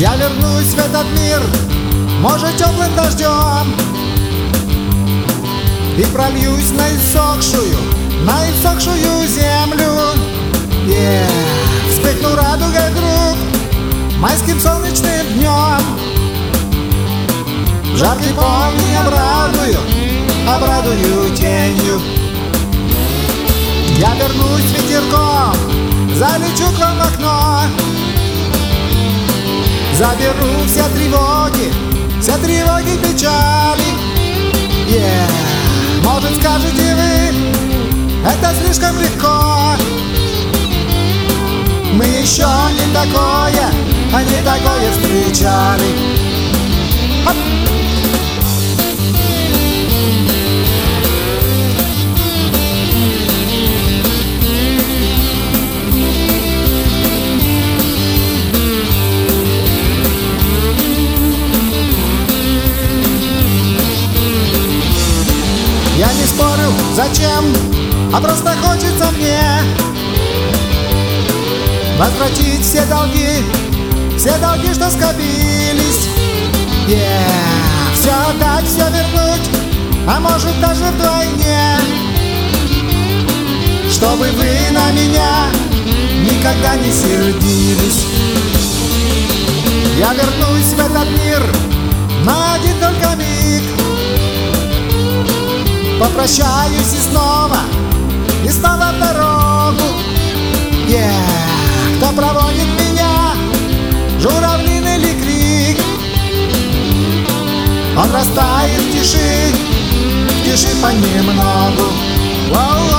Я вернусь в этот мир, может, теплым дождем, и прольюсь на иссохшую землю. Вспыхну радугой вдруг майским солнечным днем. В жаркий полдень обрадую тенью. Я вернусь ветерком, залечу к вам в окно, заберу все тревоги, печали. Может, скажете вы, это слишком легко. Мы еще не такое встречали. Оп! Я не спорю, зачем, а просто хочется мне возвратить все долги, что скопились. Все отдать, все вернуть, а может даже вдвойне, чтобы вы на меня никогда не сердились. Я вернусь в этот мир на один только миг, попрощаюсь и снова в дорогу. Кто проводит меня, журавлиный ли крик? Он растает в тиши понемногу.